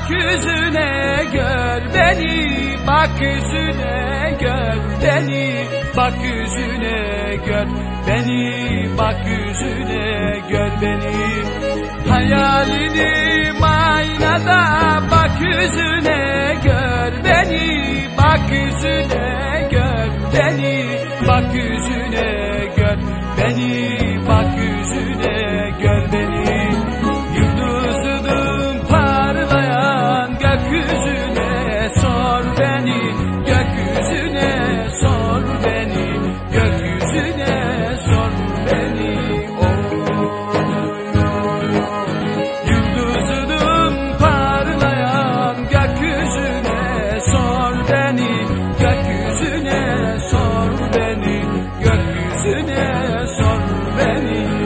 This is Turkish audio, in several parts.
bak yüzüne gör beni, bak yüzüne gör beni, bak yüzüne gör beni, bak yüzüne gör beni. Hayalinim aynada, bak yüzüne gör beni, bak yüzüne gör beni, bak yüzüne gör beni, bak yüzüne gör beni. Yıldızım parlayan gökyüzüne sor beni, gökyüzüne sor beni, gökyüzüne sor beni. Yıldızım parlayan gökyüzüne sor beni, gökyüzüne sor beni, gökyüzüne sor beni.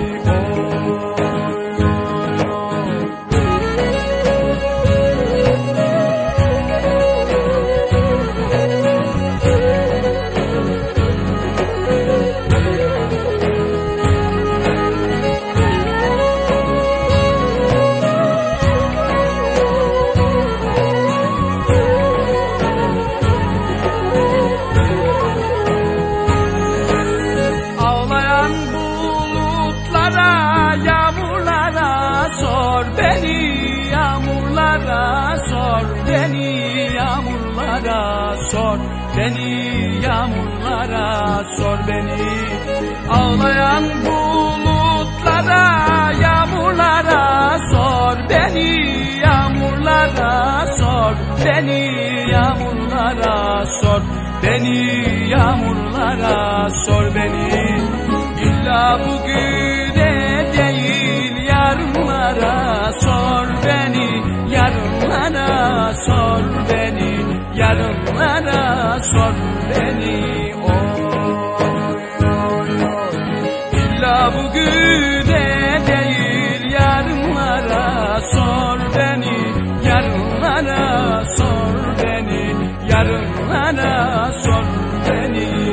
Yağmurlara sor beni, yağmurlara sor beni, yağmurlara sor beni, yağmurlara sor beni. Ağlayan bulutlara, yağmurlara sor beni, yağmurlara sor beni, yağmurlara sor beni, yağmurlara sor beni. İlla bugüne değil yarınlara sor beni, yarınlara sor beni, yarınlara sor beni. İlla bugüne değil yarınlara sor beni, yarınlara sor beni, yarınlara sor beni.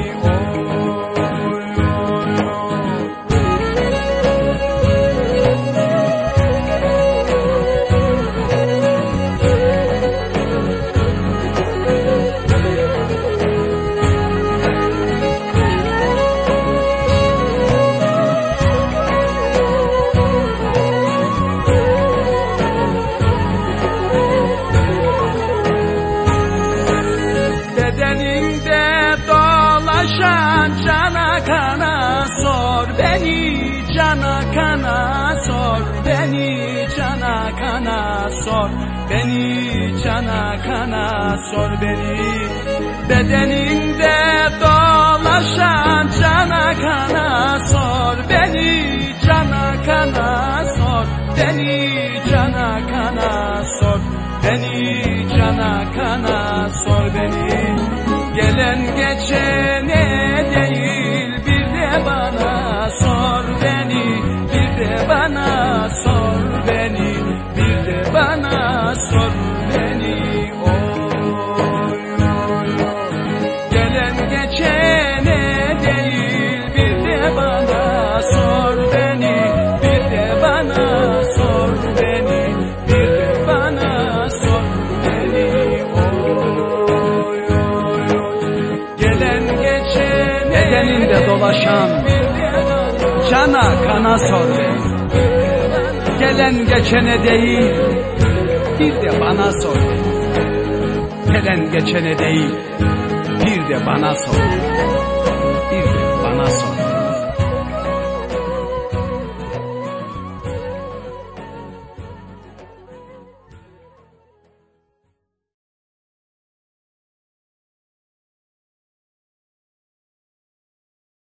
Bedeninde dolaşan cana kana sor beni, cana kana sor beni, cana kana sor beni, cana kana sor beni. Bedeninde dolaşan cana kana sor beni, cana kana sor beni, cana kana sor beni, cana kana sor beni. Gelen geçene değil bir de bana sor beni, bir de bana sor beni, bir de bana sor beni. Gelen geçene değil bir de bana sor beni, bir de bana sor beni, bir de bana sor beni. Bedeninde dolaşan cana kana sor beni. Gelen geçene değil bir de bana sor beni. Gelen geçene değil bir de bana sor, bir de bana sor.